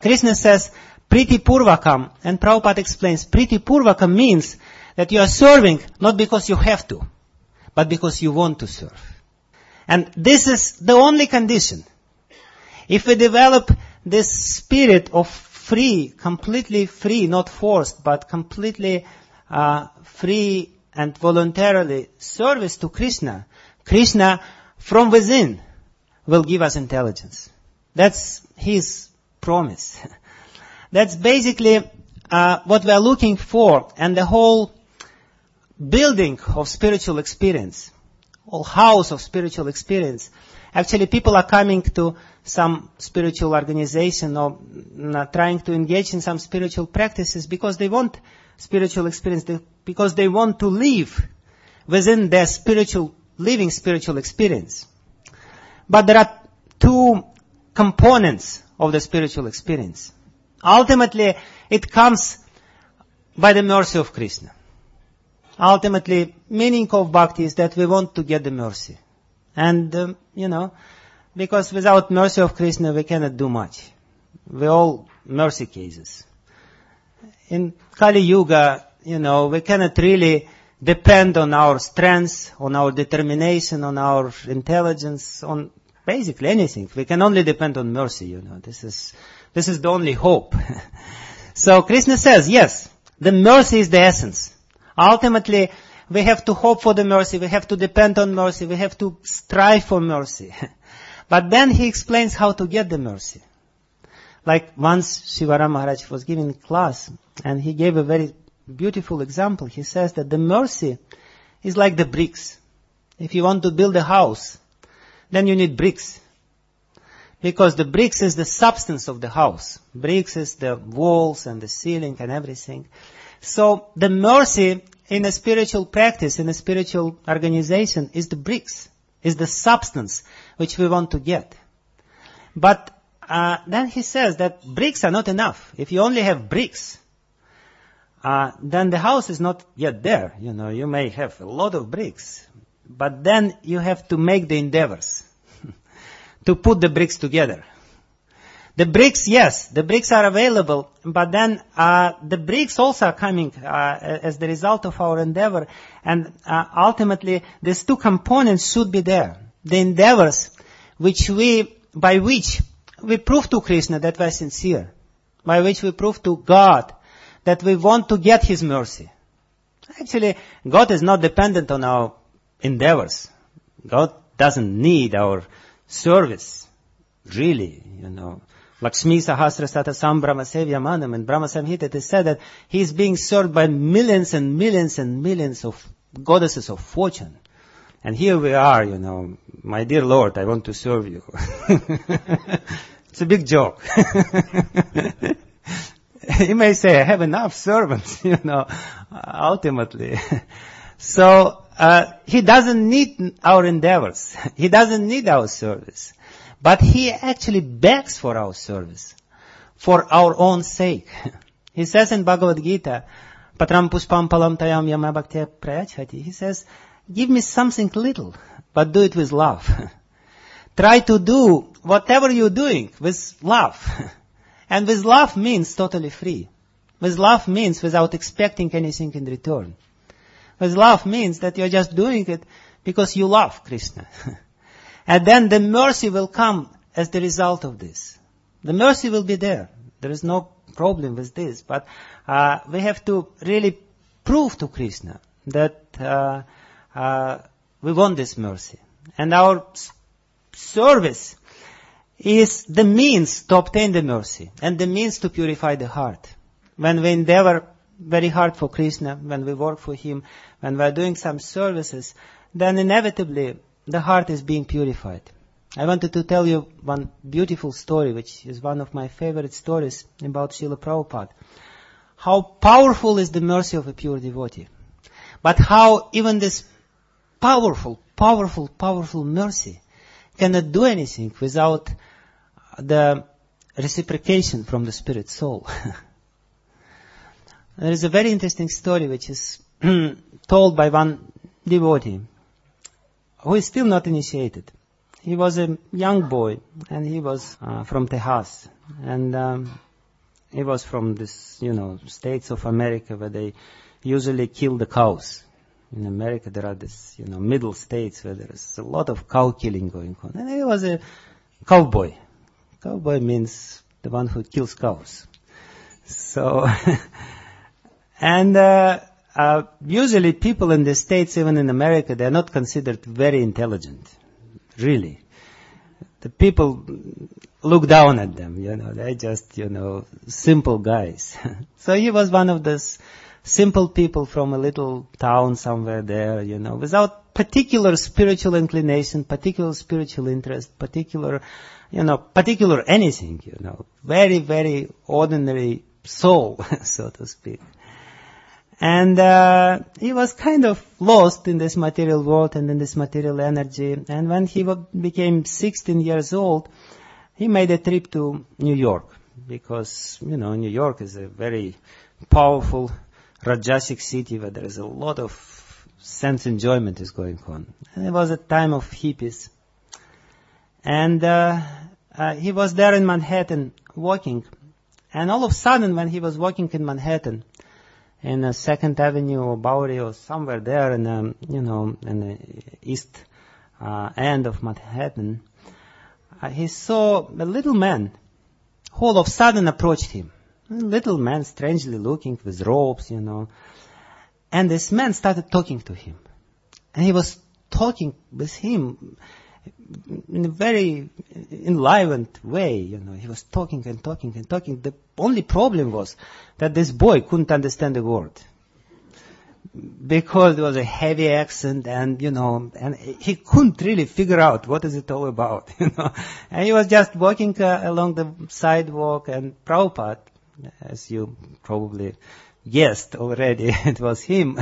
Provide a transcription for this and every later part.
Krishna says, Priti Purvakam, and Prabhupada explains, Priti Purvakam means that you are serving not because you have to, but because you want to serve. And this is the only condition. If we develop this spirit of free, completely free, not forced, but completely free and voluntarily service to Krishna, Krishna from within will give us intelligence. That's His promise. That's basically what we are looking for, and the whole building of spiritual experience, whole house of spiritual experience. Actually, people are coming to some spiritual organization or trying to engage in some spiritual practices because they want spiritual experience, because they want to live within their living spiritual experience. But there are two components of the spiritual experience. Ultimately, it comes by the mercy of Krishna. Ultimately, meaning of bhakti is that we want to get the mercy. And, because without mercy of Krishna, we cannot do much. We're all mercy cases. In Kali Yuga, we cannot really depend on our strength, on our determination, on our intelligence, on basically anything. We can only depend on mercy, This is the only hope. So Krishna says, yes, the mercy is the essence. Ultimately, we have to hope for the mercy, we have to depend on mercy, we have to strive for mercy. But then he explains how to get the mercy. Like once Shivaram Maharaj was giving a class, and he gave a very beautiful example. He says that the mercy is like the bricks. If you want to build a house, then you need bricks. Because the bricks is the substance of the house. Bricks is the walls and the ceiling and everything. So the mercy in a spiritual practice, in a spiritual organization, is the bricks, is the substance which we want to get. But then he says that bricks are not enough. If you only have bricks, then the house is not yet there. You may have a lot of bricks, but then you have to make the endeavors to put the bricks together. The bricks, yes, the bricks are available, but then the bricks also are coming as the result of our endeavor, and ultimately these two components should be there. The endeavors by which we prove to Krishna that we are sincere, by which we prove to God that we want to get His mercy. Actually, God is not dependent on our endeavors. God doesn't need our service, really, Lakshmi Sahasrasata Sambrahma Sevyamanam, in Brahma Samhita it is said that he is being served by millions and millions and millions of goddesses of fortune. And here we are, my dear Lord, I want to serve you. It's a big joke. You may say, I have enough servants, ultimately. So, he doesn't need our endeavors. He doesn't need our service. But he actually begs for our service, for our own sake. He says in Bhagavad Gita, Patram pushpam palam tayam yama bhaktya prayachati. He says, give me something little, but do it with love. Try to do whatever you're doing with love. And with love means totally free. With love means without expecting anything in return. With love means that you're just doing it because you love Krishna. And then the mercy will come as the result of this. The mercy will be there. There is no problem with this. But we have to really prove to Krishna that we want this mercy. And our service is the means to obtain the mercy and the means to purify the heart. When we endeavor very hard for Krishna, when we work for Him, when we are doing some services, then inevitably the heart is being purified. I wanted to tell you one beautiful story, which is one of my favorite stories about Srila Prabhupada. How powerful is the mercy of a pure devotee. But how even this powerful mercy cannot do anything without the reciprocation from the spirit soul. There is a very interesting story which is told by one devotee who is still not initiated. He was a young boy and he was from Tejas. And he was from this, states of America where they usually kill the cows. In America, there are this, middle states where there is a lot of cow killing going on. And he was a cowboy. Cowboy means the one who kills cows. So, and usually people in the States, even in America, they are not considered very intelligent. Really. The people look down at them, they're just, simple guys. So he was one of those simple people from a little town somewhere there, without particular spiritual inclination, particular spiritual interest, particular anything, very, very ordinary soul, so to speak. And he was kind of lost in this material world and in this material energy. And when he became 16 years old, he made a trip to New York. Because, New York is a very powerful Rajasic city where there is a lot of sense enjoyment is going on. And it was a time of hippies. And he was there in Manhattan walking. And all of a sudden, when he was walking in Manhattan, in 2nd Avenue or Bowery or somewhere there in the east end of Manhattan, he saw a little man who all of a sudden approached him. A little man, strangely looking, with robes, And this man started talking to him. And he was talking with him in a very enlivened way, He was talking and talking and talking. The only problem was that this boy couldn't understand a word. Because there was a heavy accent and, and he couldn't really figure out what is it all about, And he was just walking along the sidewalk, and Prabhupada, as you probably guessed already, it was him.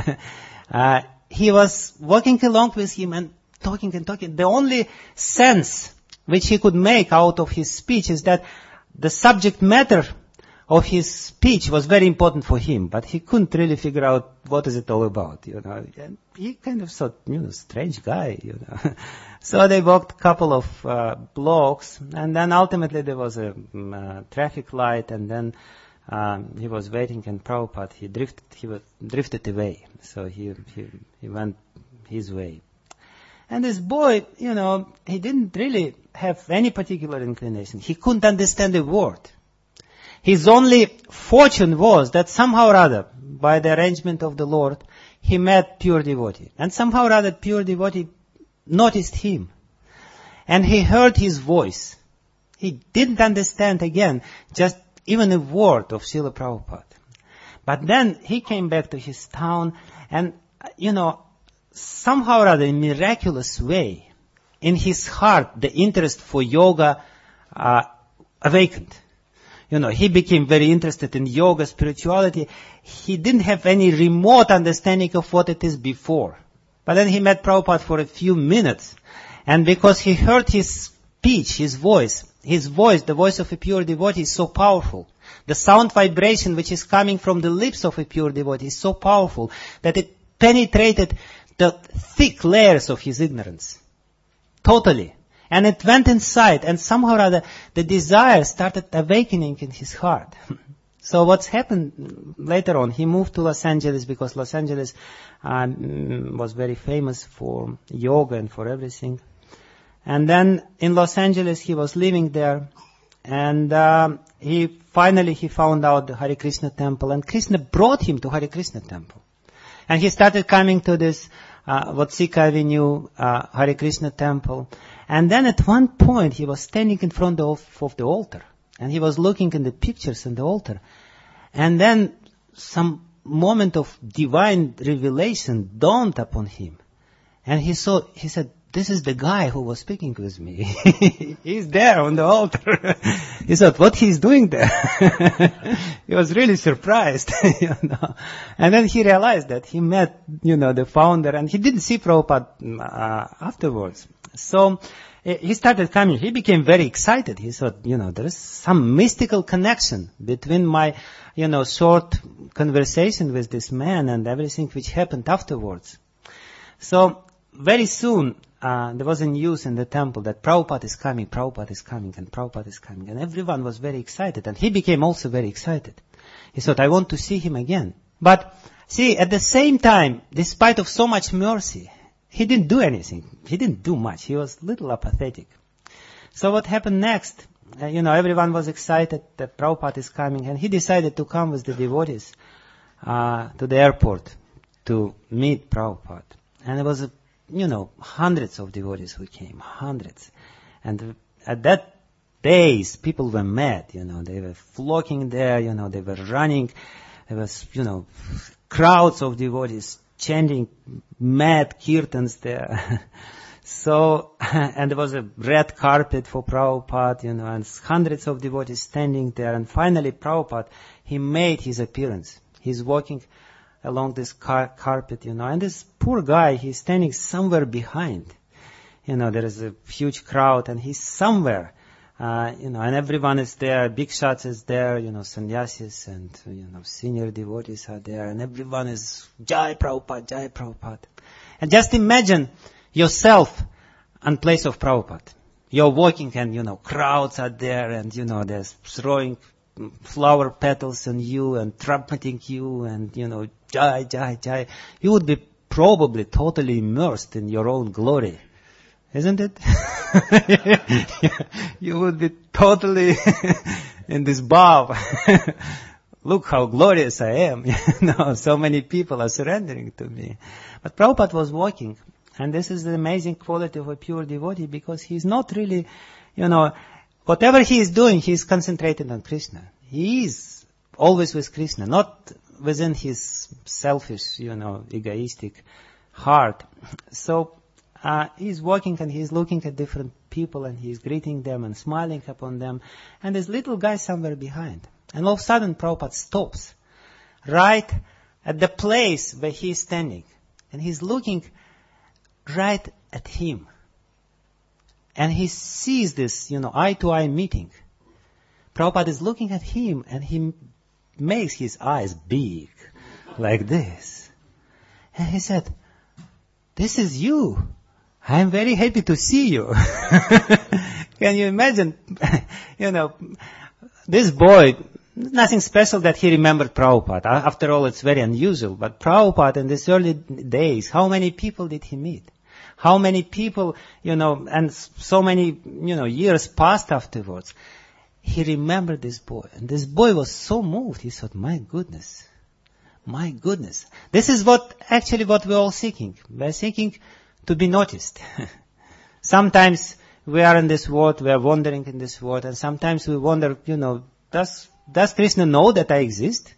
He was walking along with him and talking and talking. The only sense which he could make out of his speech is that the subject matter of his speech was very important for him, but he couldn't really figure out what is it all about, And he kind of thought, strange guy, So they walked a couple of blocks, and then ultimately there was a traffic light, and then he was waiting, and Prabhupada, he drifted away. So he went his way. And this boy, he didn't really have any particular inclination. He couldn't understand a word. His only fortune was that somehow or other, by the arrangement of the Lord, he met pure devotee. And somehow or other, pure devotee noticed him. And he heard his voice. He didn't understand, again, just even a word of Srila Prabhupada. But then he came back to his town, and, somehow or other, in a miraculous way, in his heart, the interest for yoga awakened. He became very interested in yoga, spirituality. He didn't have any remote understanding of what it is before. But then he met Prabhupada for a few minutes. And because he heard his speech, his voice, the voice of a pure devotee is so powerful. The sound vibration which is coming from the lips of a pure devotee is so powerful that it penetrated the thick layers of his ignorance. Totally. And it went inside, and somehow or other, the desire started awakening in his heart. So what's happened later on, he moved to Los Angeles because Los Angeles was very famous for yoga and for everything. And then in Los Angeles, he was living there, and he found out the Hare Krishna temple, and Krishna brought him to Hare Krishna temple. And he started coming to this Vatsika Avenue Hare Krishna temple. And then at one point, he was standing in front of the altar. And he was looking in the pictures on the altar. And then some moment of divine revelation dawned upon him. And he said, this is the guy who was speaking with me. He's there on the altar. He thought, what he's doing there? He was really surprised, And then he realized that he met, the founder, and he didn't see Prabhupada afterwards. So he started coming. He became very excited. He thought, there is some mystical connection between my, short conversation with this man and everything which happened afterwards. So very soon, there was a news in the temple that Prabhupada is coming, Prabhupada is coming, and Prabhupada is coming. And everyone was very excited, and he became also very excited. He thought, I want to see him again. But, see, at the same time, despite of so much mercy, he didn't do anything. He didn't do much. He was a little apathetic. So what happened next? Everyone was excited that Prabhupada is coming, and he decided to come with the devotees to the airport to meet Prabhupada. And there was, hundreds of devotees who came, hundreds. And at that days, people were mad, they were flocking there, they were running. There was, crowds of devotees chanting mad kirtans there. So, and there was a red carpet for Prabhupada, and hundreds of devotees standing there. And finally, Prabhupada, he made his appearance. He's walking along this carpet, and this poor guy, he's standing somewhere behind. There is a huge crowd, and he's somewhere, and everyone is there. Big shots is there, sannyasis and, senior devotees are there, and everyone is, Jai Prabhupada, Jai Prabhupada. And just imagine yourself in place of Prabhupada. You're walking and, crowds are there and, they're throwing flower petals on you and trumpeting you and, Jai, Jai, Jai. You would be probably totally immersed in your own glory. Isn't it? You would be totally in this bow. Look how glorious I am. So many people are surrendering to me. But Prabhupada was walking. And this is the amazing quality of a pure devotee, because he's not really, whatever he is doing, he is concentrated on Krishna. He is always with Krishna, not within his selfish, egoistic heart. So, he's walking and he's looking at different people and he's greeting them and smiling upon them. And this little guy somewhere behind. And all of a sudden Prabhupada stops right at the place where he is standing. And he's looking right at him. And he sees this, eye-to-eye meeting. Prabhupada is looking at him and he makes his eyes big, like this. And he said, this is you. I am very happy to see you. Can you imagine? This boy, nothing special that he remembered Prabhupada. After all, it's very unusual. But Prabhupada in these early days, how many people did he meet? How many people, and so many, years passed afterwards. He remembered this boy. And this boy was so moved. He thought, my goodness. This is what we're all seeking. We're seeking to be noticed. Sometimes we are in this world, we are wandering in this world, and sometimes we wonder, does Krishna know that I exist?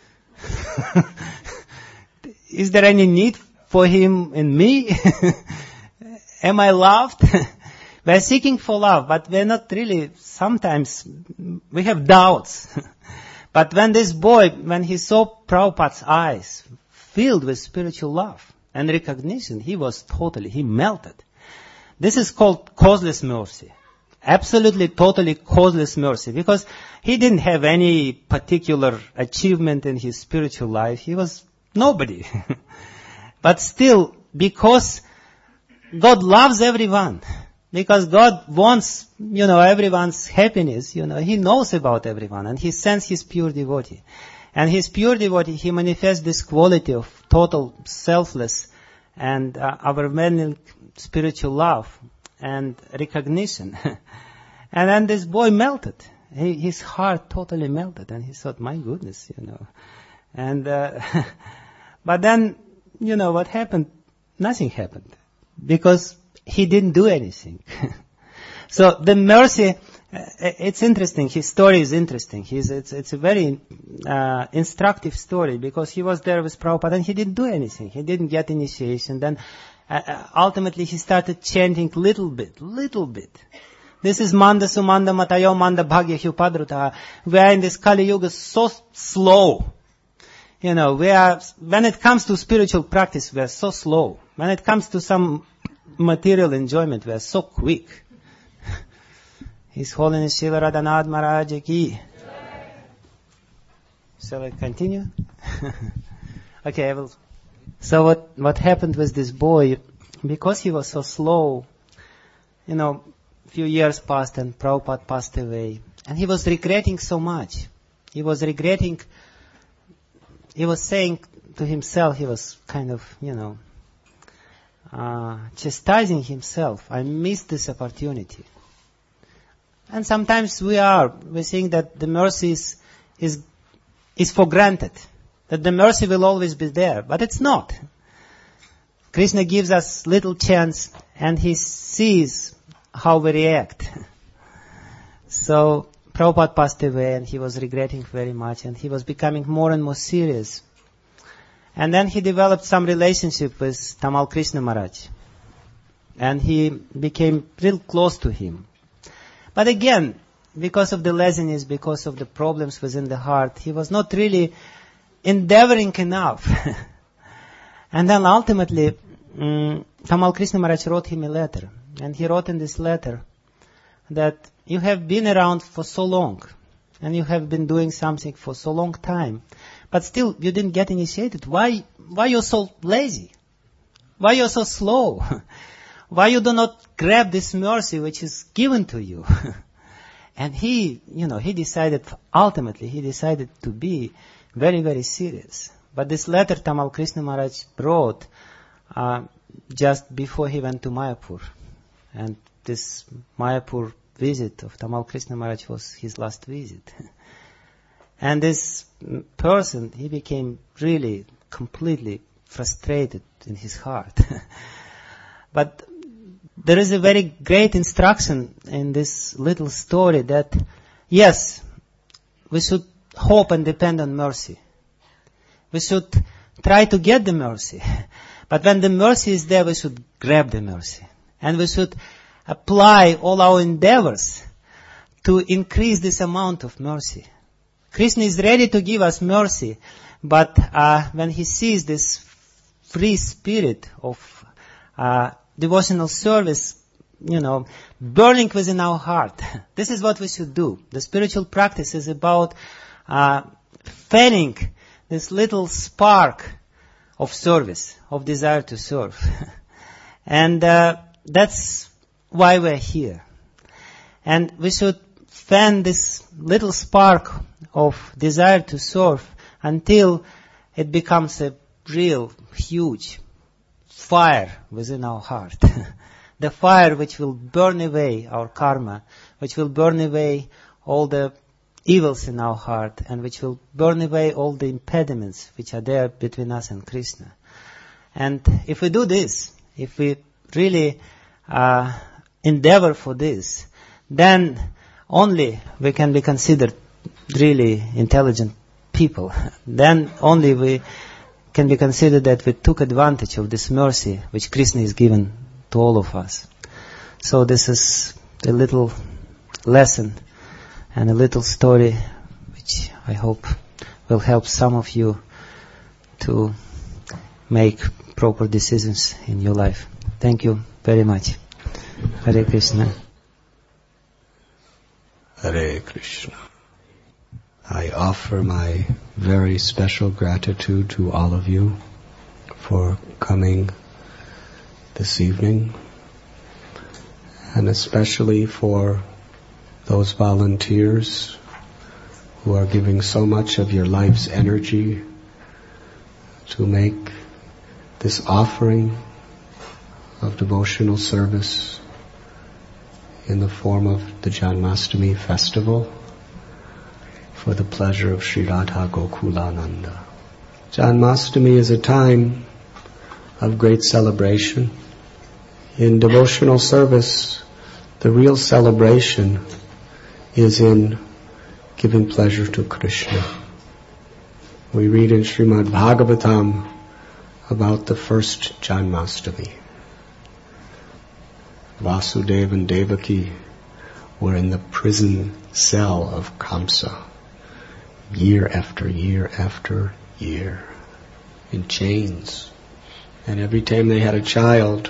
Is there any need for him in me? Am I loved? We're seeking for love, but we're not really, sometimes we have doubts. But when this boy, when he saw Prabhupada's eyes filled with spiritual love and recognition, he melted. This is called causeless mercy. Absolutely, totally causeless mercy. Because he didn't have any particular achievement in his spiritual life. He was nobody. But still, because God loves everyone, because God wants, everyone's happiness, He knows about everyone and He sends His pure devotee. And His pure devotee, He manifests this quality of total selfless and overwhelming spiritual love and recognition. And then this boy melted. His heart totally melted and he thought, my goodness, And, but then, what happened? Nothing happened. Because he didn't do anything. So the mercy, it's interesting. His story is interesting. It's a very instructive story because he was there with Prabhupada and he didn't do anything. He didn't get initiation. Then ultimately he started chanting little bit. This is Manda Sumanda Matayo Manda Bhagya Hupadruta. We are in this Kali Yuga so slow. When it comes to spiritual practice, we are so slow. When it comes to some material enjoyment, we are so quick. His Holiness Srila Radhanath Maharaj Ki. Shall I continue? Okay, I will. So what happened with this boy, because he was so slow, a few years passed and Prabhupada passed away. And he was regretting so much. He was saying to himself, he was kind of, chastising himself. I missed this opportunity. And sometimes we think that the mercy is for granted, that the mercy will always be there, but it's not. Krishna gives us little chance and he sees how we react. So Prabhupada passed away and he was regretting very much and he was becoming more and more serious. And then he developed some relationship with Tamal Krishna Maharaj. And he became real close to him. But again, because of the laziness, because of the problems within the heart, he was not really endeavoring enough. And then ultimately, Tamal Krishna Maharaj wrote him a letter. And he wrote in this letter that you have been around for so long. And you have been doing something for so long time. But still, you didn't get initiated. Why you're so lazy? Why you're so slow? Why you do not grab this mercy which is given to you? And he decided to be very, very serious. But this letter Tamal Krishna Maharaj wrote just before he went to Mayapur. And this Mayapur visit of Tamal Krishna Maharaj was his last visit. And this person, he became really completely frustrated in his heart. But there is a very great instruction in this little story that, yes, we should hope and depend on mercy. We should try to get the mercy. But when the mercy is there, we should grab the mercy. And we should apply all our endeavors to increase this amount of mercy. Krishna is ready to give us mercy, but when he sees this free spirit of devotional service, burning within our heart, this is what we should do. The spiritual practice is about fanning this little spark of service, of desire to serve. And that's why we're here. And we should fan this little spark of desire to serve until it becomes a real huge fire within our heart. The fire which will burn away our karma, which will burn away all the evils in our heart, and which will burn away all the impediments which are there between us and Krishna. And if we do this, if we really endeavor for this, then only we can be considered really intelligent people. Then only we can be considered that we took advantage of this mercy which Krishna is given to all of us. So this is a little lesson and a little story which I hope will help some of you to make proper decisions in your life. Thank you very much. Hare Krishna. Hare Krishna. I offer my very special gratitude to all of you for coming this evening, and especially for those volunteers who are giving so much of your life's energy to make this offering of devotional service in the form of the Janmashtami festival for the pleasure of Sri Radha Gokulananda. Janmashtami is a time of great celebration. In devotional service, the real celebration is in giving pleasure to Krishna. We read in Srimad Bhagavatam about the first Janmashtami. Vasudeva and Devaki were in the prison cell of Kamsa, year after year after year, in chains. And every time they had a child,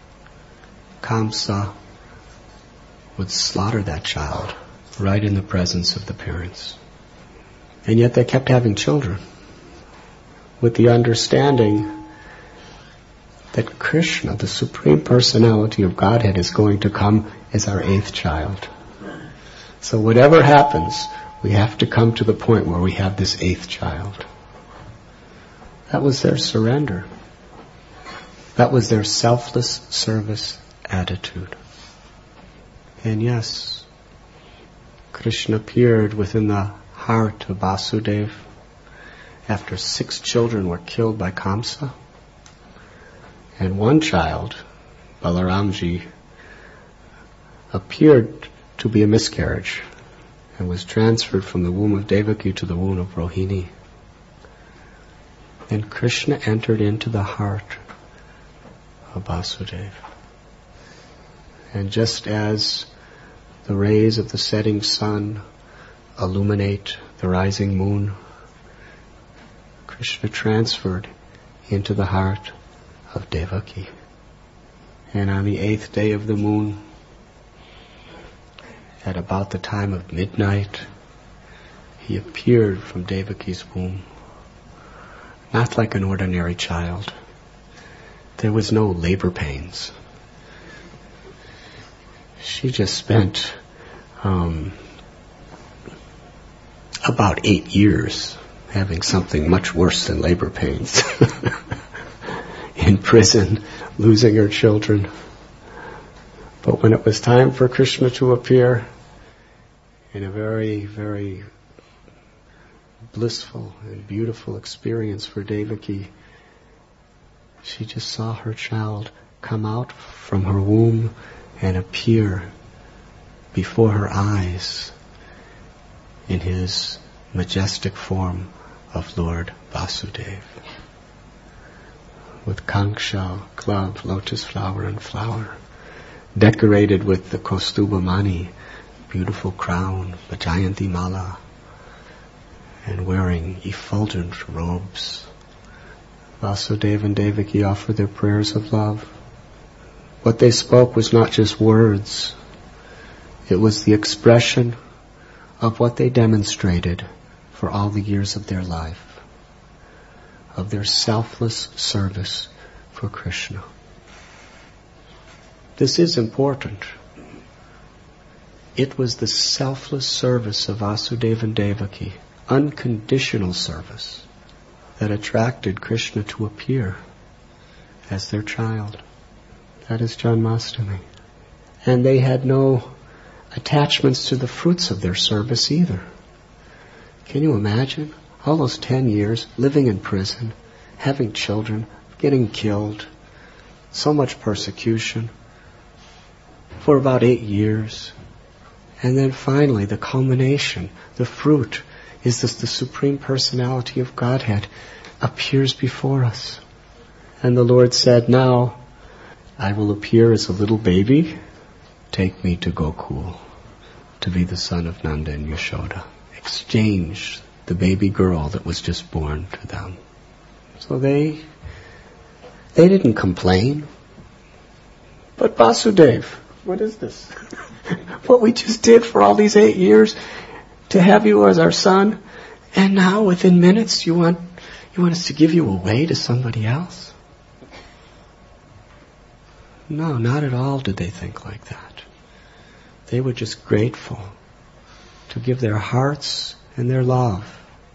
Kamsa would slaughter that child right in the presence of the parents. And yet they kept having children, with the understanding that Krishna, the Supreme Personality of Godhead, is going to come as our 8th child. So whatever happens, we have to come to the point where we have this 8th child. That was their surrender. That was their selfless service attitude. And yes, Krishna appeared within the heart of Vasudeva after 6 children were killed by Kamsa. And one child, Balaramji, appeared to be a miscarriage and was transferred from the womb of Devaki to the womb of Rohini. And Krishna entered into the heart of Vasudeva. And just as the rays of the setting sun illuminate the rising moon, Krishna transferred into the heart of Devaki. And on the 8th day of the moon, at about the time of midnight, he appeared from Devaki's womb, not like an ordinary child. There was no labor pains. She just spent about 8 years having something much worse than labor pains. In prison, losing her children. But when it was time for Krishna to appear, in a very, very blissful and beautiful experience for Devaki, she just saw her child come out from her womb and appear before her eyes in his majestic form of Lord Vasudeva. With conch shell, glove, lotus flower, and flower, decorated with the Kaustuba Mani, beautiful crown, Vajayanti Mala, and wearing effulgent robes. Vasudeva and Devaki offered their prayers of love. What they spoke was not just words. It was the expression of what they demonstrated for all the years of their life, of their selfless service for Krishna. This is important. It was the selfless service of Vasudeva and Devaki, unconditional service, that attracted Krishna to appear as their child. That is Janmashtami. And they had no attachments to the fruits of their service either. Can you imagine? All those 10 years, living in prison, having children, getting killed, so much persecution, for about 8 years. And then finally, the culmination, the fruit, is this, the Supreme Personality of Godhead appears before us. And the Lord said, now, I will appear as a little baby. Take me to Gokul to be the son of Nanda and Yashoda. Exchange the baby girl that was just born to them. So they didn't complain. But Vasudeva, what is this? What we just did for all these 8 years to have you as our son, and now within minutes you want us to give you away to somebody else? No, not at all did they think like that. They were just grateful to give their hearts and their love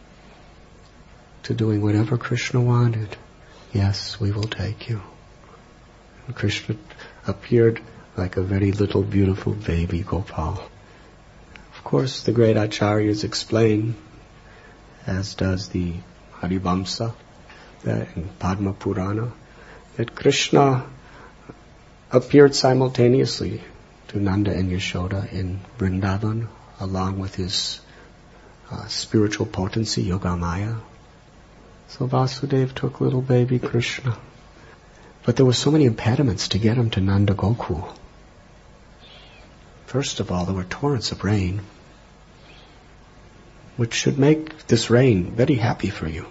to doing whatever Krishna wanted. Yes, we will take you. And Krishna appeared like a very little beautiful baby Gopal. Of course, the great acharyas explain, as does the Harivamsa and Padma Purana, that Krishna appeared simultaneously to Nanda and Yashoda in Vrindavan, along with his spiritual potency, Yogamaya. So Vasudeva took little baby Krishna. But there were so many impediments to get him to Nanda Gokul. First of all, there were torrents of rain, which should make this rain very happy for you.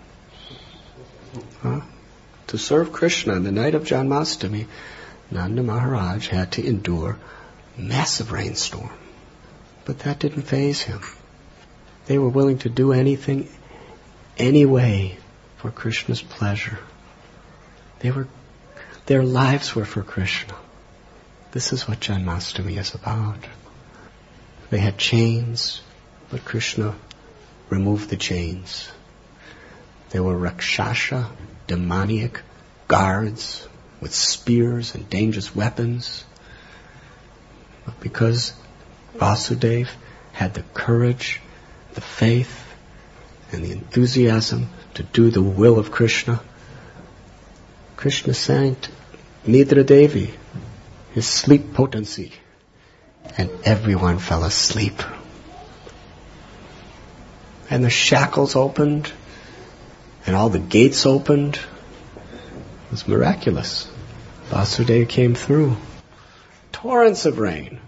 To serve Krishna on the night of Janmashtami, Nanda Maharaj had to endure a massive rainstorm. But that didn't faze him. They were willing to do anything, any way, for Krishna's pleasure. They were Their lives were for Krishna. This is what Janmashtami is about. They had chains, but Krishna removed the chains. They were Rakshasa, demoniac guards with spears and dangerous weapons. But because Vasudeva had the courage, the faith, and the enthusiasm to do the will of Krishna, Krishna sank Nidra Devi, his sleep potency, and everyone fell asleep. And the shackles opened, and all the gates opened. It was miraculous. Vasudeva came through. Torrents of rain.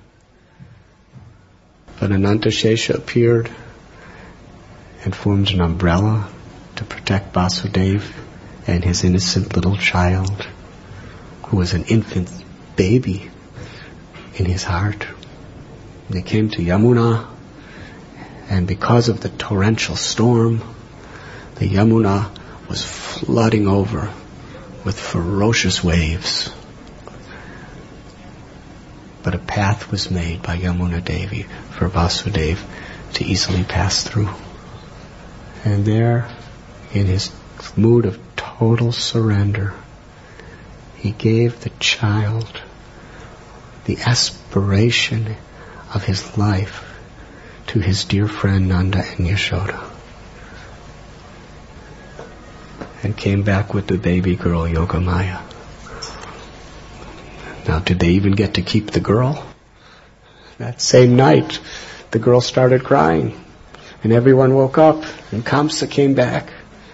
But Anantashesha appeared and formed an umbrella to protect Vasudeva and his innocent little child, who was an infant baby in his heart. They came to Yamuna, and because of the torrential storm, the Yamuna was flooding over with ferocious waves. But a path was made by Yamuna Devi for Vasudeva to easily pass through. And there, in his mood of total surrender, he gave the child the aspiration of his life to his dear friend Nanda and Yashoda, and came back with the baby girl Yogamaya. Now, did they even get to keep the girl? That same night, the girl started crying, and everyone woke up, and Kamsa came back.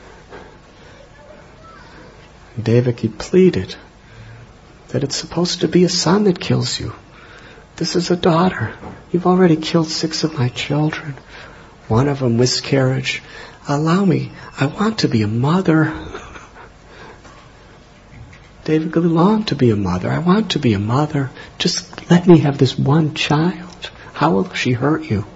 Devaki pleaded that it's supposed to be a son that kills you. This is a daughter. You've already killed 6 of my children. One of them miscarriage. Allow me. I want to be a mother. Devaki longed to be a mother. I want to be a mother. Just let me have this one child. How will she hurt you?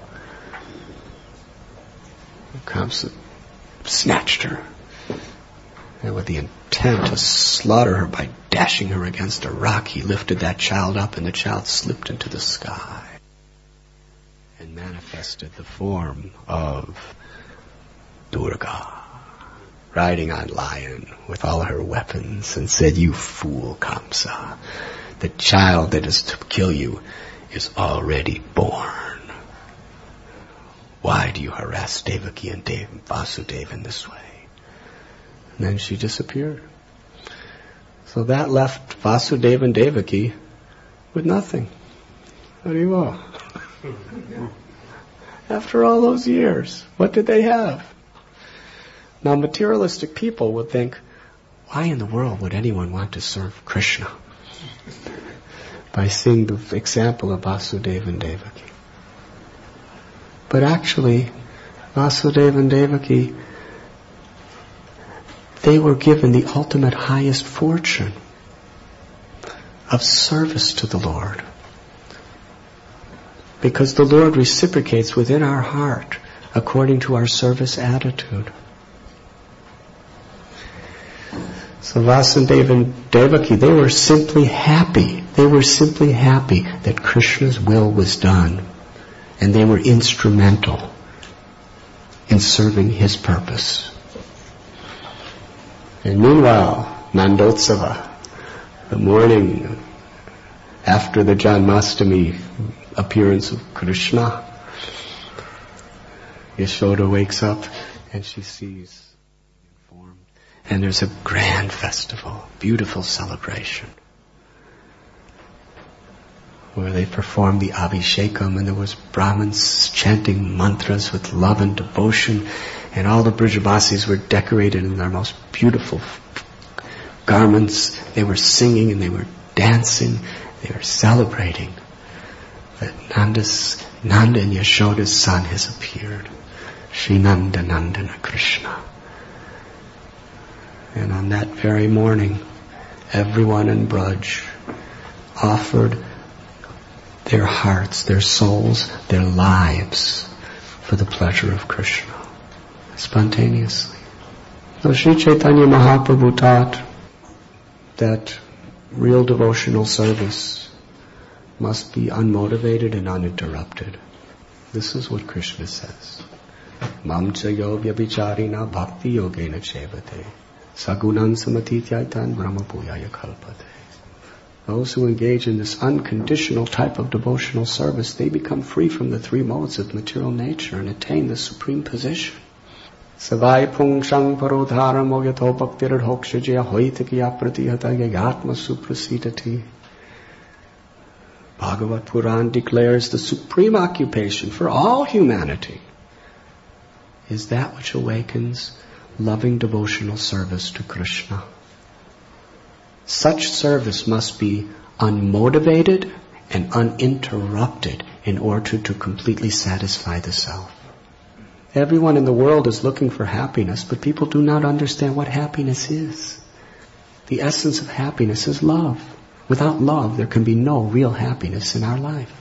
Kamsa snatched her, and with the intent to slaughter her by dashing her against a rock, he lifted that child up, and the child slipped into the sky and manifested the form of Durga, riding on lion with all her weapons, and said, "You fool, Kamsa, the child that is to kill you is already born. Why do you harass Devaki and Vasudeva in this way?" And then she disappeared. So that left Vasudeva and Devaki with nothing. After all those years, what did they have? Now, materialistic people would think, why in the world would anyone want to serve Krishna? By seeing the example of Vasudeva and Devaki. But actually, Vasudeva and Devaki, they were given the ultimate highest fortune of service to the Lord. Because the Lord reciprocates within our heart according to our service attitude. So Vasudeva and Devaki, they were simply happy. They were simply happy that Krishna's will was done. And they were instrumental in serving his purpose. And meanwhile, Nandotsava, the morning after the Janmashtami appearance of Krishna, Yashoda wakes up and she sees form. And there's a grand festival, beautiful celebration, where they performed the Abhishekam, and there was Brahmins chanting mantras with love and devotion, and all the Brijabasis were decorated in their most beautiful garments. They were singing and they were dancing. They were celebrating that Nanda and Yashoda's son has appeared. Shri Nanda Nandana Krishna. And on that very morning, everyone in Braj offered their hearts, their souls, their lives for the pleasure of Krishna, spontaneously. So Sri Chaitanya Mahaprabhu taught that Real devotional service must be unmotivated and uninterrupted. This is what Krishna says. Mam cha yo vyabhicharina bhakti yogena chevate sagunan samatityaitan brahma bhuyaya kalpate. Those who engage in this unconditional type of devotional service, they become free from the three modes of material nature and attain the supreme position. Savai pungshang parodharam ogyato bhaktir hokshajya hoitakya pratihata yagatma suprasidati. Bhagavat Puran declares the supreme occupation for all humanity is that which awakens loving devotional service to Krishna. Such service must be unmotivated and uninterrupted in order to completely satisfy the self. Everyone in the world is looking for happiness, but people do not understand what happiness is. The essence of happiness is love. Without love, there can be no real happiness in our life.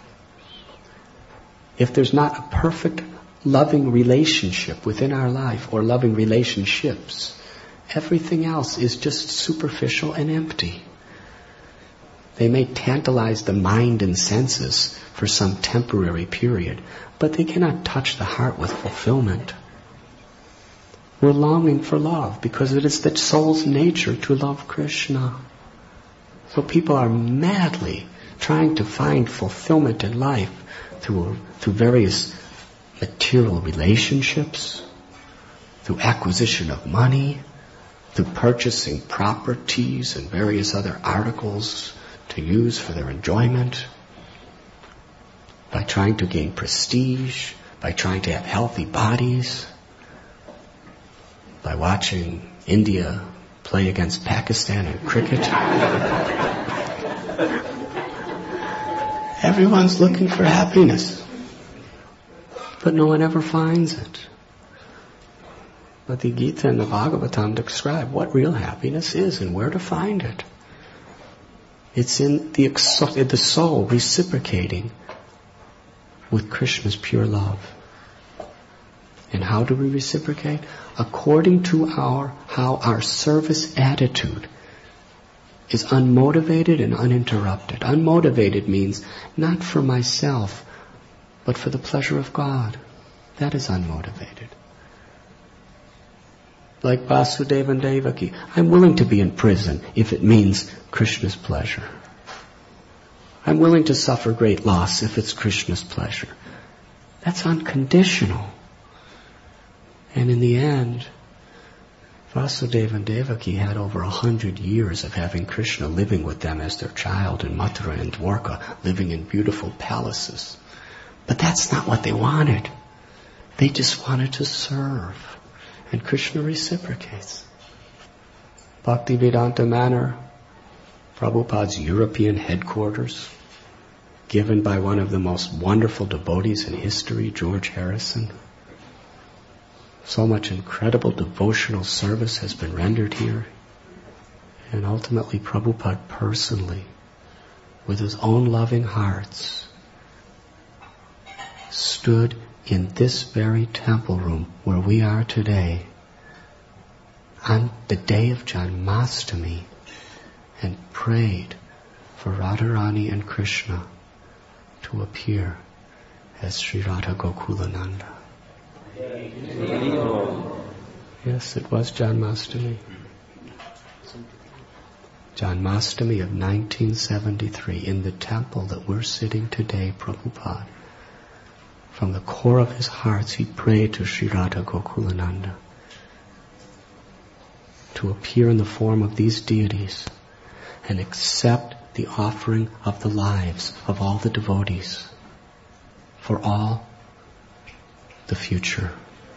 If there's not a perfect loving relationship within our life, or loving relationships, everything else is just superficial and empty. They may tantalize the mind and senses for some temporary period, but they cannot touch the heart with fulfillment. We're longing for love because it is the soul's nature to love Krishna. So people are madly trying to find fulfillment in life through various material relationships, through acquisition of money, through purchasing properties and various other articles to use for their enjoyment, by trying to gain prestige, by trying to have healthy bodies, by watching India play against Pakistan in cricket. Everyone's looking for happiness, but no one ever finds it. But the Gita and the Bhagavatam describe what real happiness is and where to find it. It's in the soul reciprocating with Krishna's pure love. And how do we reciprocate? According to how our service attitude is unmotivated and uninterrupted. Unmotivated means not for myself, but for the pleasure of God. That is unmotivated. Like Vasudeva and Devaki, I'm willing to be in prison if it means Krishna's pleasure. I'm willing to suffer great loss if it's Krishna's pleasure. That's unconditional. And in the end, Vasudeva and Devaki had over 100 years of having Krishna living with them as their child in Mathura and Dwarka, living in beautiful palaces. But that's not what they wanted. They just wanted to serve. And Krishna reciprocates. Bhaktivedanta Manor, Prabhupada's European headquarters, given by one of the most wonderful devotees in history, George Harrison. So much incredible devotional service has been rendered here. And ultimately Prabhupada personally, with his own loving hearts, stood in this very temple room where we are today on the day of Janmashtami and prayed for Radharani and Krishna to appear as Sri Radha Gokulananda. Yes, it was Janmashtami. Janmashtami of 1973 in the temple that we're sitting today, Prabhupada. From the core of his heart, he prayed to Sri Radha Gokulananda to appear in the form of these deities and accept the offering of the lives of all the devotees for all the future.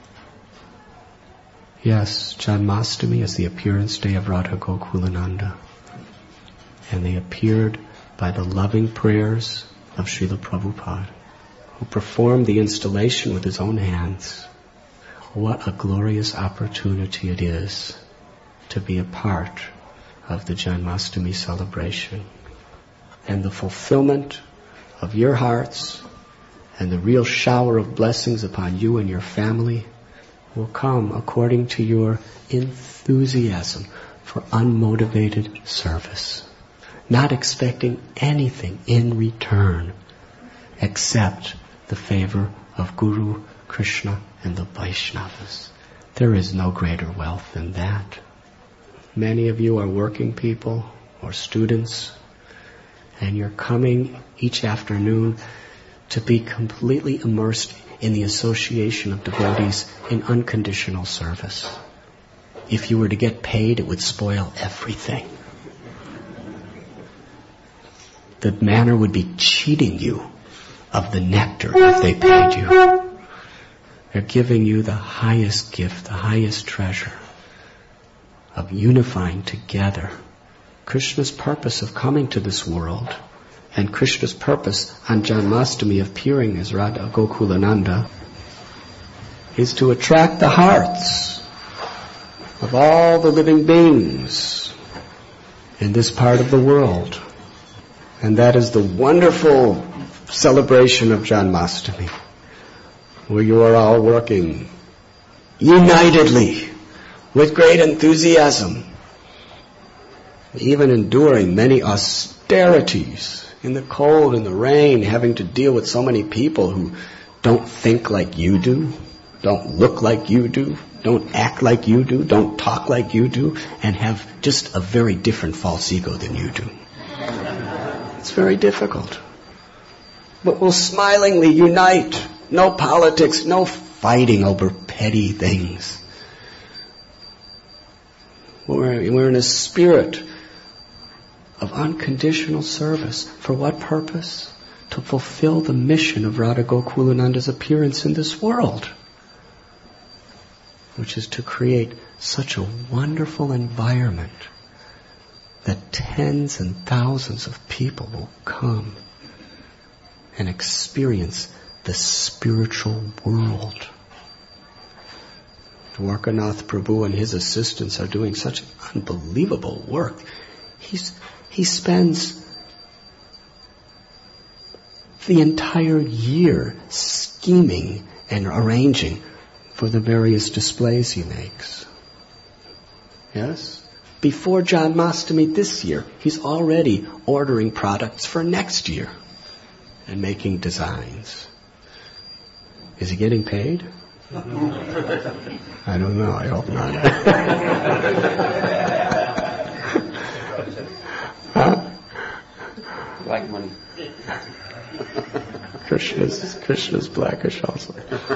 Yes, Janmashtami is the appearance day of Radha Gokulananda. And they appeared by the loving prayers of Srila Prabhupada, who performed the installation with his own hands. What a glorious opportunity it is to be a part of the Janmashtami celebration. And the fulfillment of your hearts and the real shower of blessings upon you and your family will come according to your enthusiasm for unmotivated service. not expecting anything in return except the favor of Guru, Krishna, and the Vaishnavas. There is no greater wealth than that. Many of you are working people or students, and you're coming each afternoon to be completely immersed in the association of devotees in unconditional service. If you were to get paid, it would spoil everything. The manner would be cheating you of the nectar if they paid you. They're giving you the highest gift, the highest treasure of unifying together. Krishna's purpose of coming to this world and Krishna's purpose on Janmashtami of appearing as Radha Gokulananda is to attract the hearts of all the living beings in this part of the world. And that is the wonderful celebration of Janmashtami, where you are all working unitedly with great enthusiasm, even enduring many austerities in the cold and the rain, having to deal with so many people who don't think like you do, don't look like you do, don't act like you do, don't talk like you do, and have just a very different false ego than you do. It's very difficult. But we'll smilingly unite. No politics, no fighting over petty things. We're in a spirit of unconditional service. For what purpose? To fulfill the mission of Radha Gokulananda's appearance in this world, which is to create such a wonderful environment that tens and thousands of people will come and experience the spiritual world. Dwarkanath Prabhu and his assistants are doing such unbelievable work. He spends the entire year scheming and arranging for the various displays he makes. Yes? Before Janmashtami this year, he's already ordering products for next year and making designs. Is he getting paid? I don't know. I hope not. Huh? Black money. Krishna's blackish also.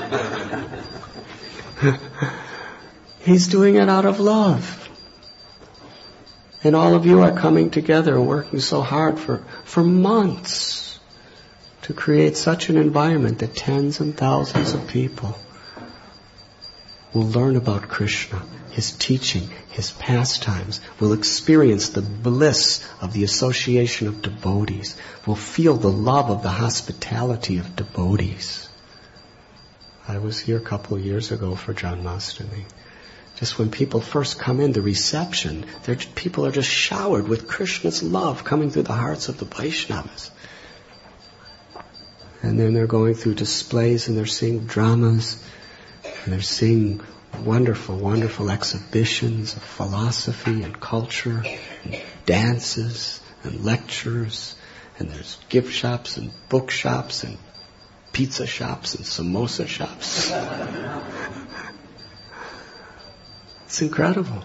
He's doing it out of love. And all of you are coming together and working so hard for months to create such an environment that tens and thousands of people will learn about Krishna, his teaching, his pastimes, will experience the bliss of the association of devotees, will feel the love of the hospitality of devotees. I was here a couple of years ago for Janmashtami. Just when people first come in, the reception, people are just showered with Krishna's love coming through the hearts of the Vaishnavas. And then they're going through displays and they're seeing dramas and they're seeing wonderful, wonderful exhibitions of philosophy and culture and dances and lectures, and there's gift shops and book shops and pizza shops and samosa shops. It's incredible.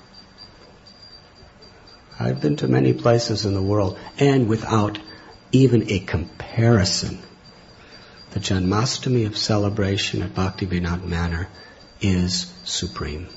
I've been to many places in the world, and without even a comparison, the Janmashtami of celebration at Bhaktivedanta Manor is supreme.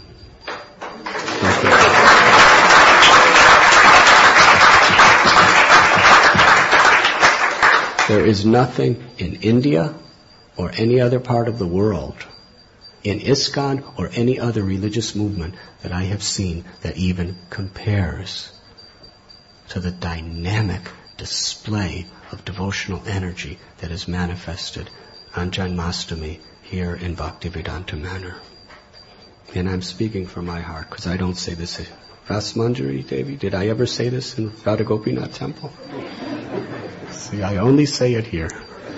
There is nothing in India or any other part of the world, in ISKCON or any other religious movement that I have seen that even compares to the dynamic display of devotional energy that is manifested on Janmashtami here in Bhaktivedanta Manor. And I'm speaking from my heart because I don't say this. Vasmanjari Devi, did I ever say this in Radha Gopinath Temple? See, I only say it here.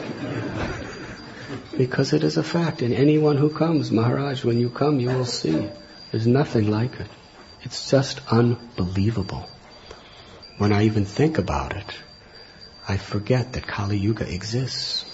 Because it is a fact. And anyone who comes, Maharaj, when you come, you will see. There's nothing like it. It's just unbelievable. when I even think about it, I forget that Kali Yuga exists.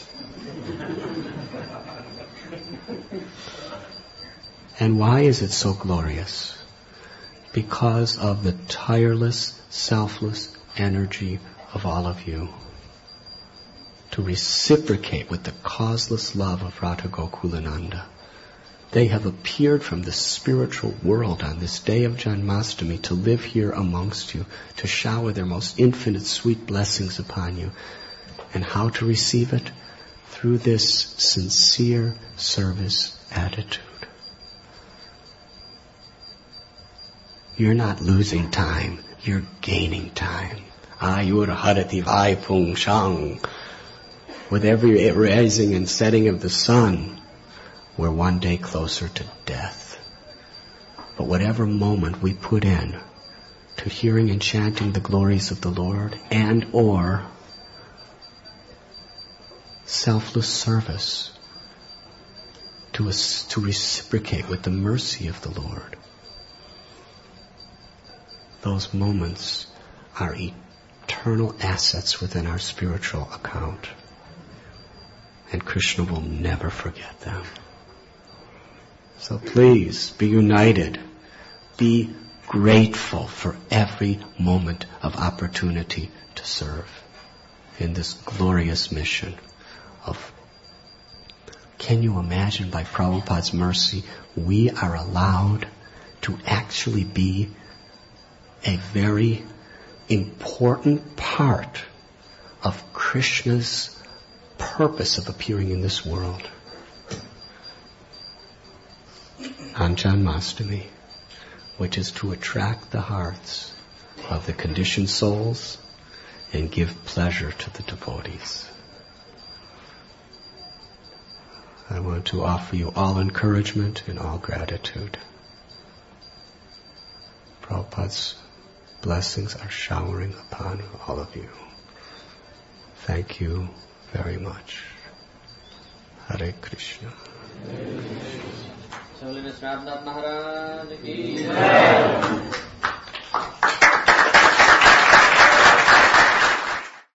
And why is it so glorious? Because of the tireless, selfless energy of all of you to reciprocate with the causeless love of Radha Gokulananda. They have appeared from the spiritual world on this day of Janmashtami to live here amongst you, to shower their most infinite sweet blessings upon you. And how to receive it? Through this sincere service attitude. You're not losing time, you're gaining time. Ayur harati vaipung shang. With every rising and setting of the sun, we're one day closer to death. But whatever moment we put in to hearing and chanting the glories of the Lord and or selfless service to reciprocate with the mercy of the Lord, those moments are eternal assets within our spiritual account. And Krishna will never forget them. So please, be united. Be grateful for every moment of opportunity to serve in this glorious mission of... Can you imagine, by Prabhupada's mercy, we are allowed to actually be a very important part of Krishna's purpose of appearing in this world. On Janmashtami, which is to attract the hearts of the conditioned souls and give pleasure to the devotees. I want to offer you all encouragement and all gratitude. Prabhupada's blessings are showering upon all of you. Thank you very much. Hare Krishna. Holiness Radhanath Maharaj ki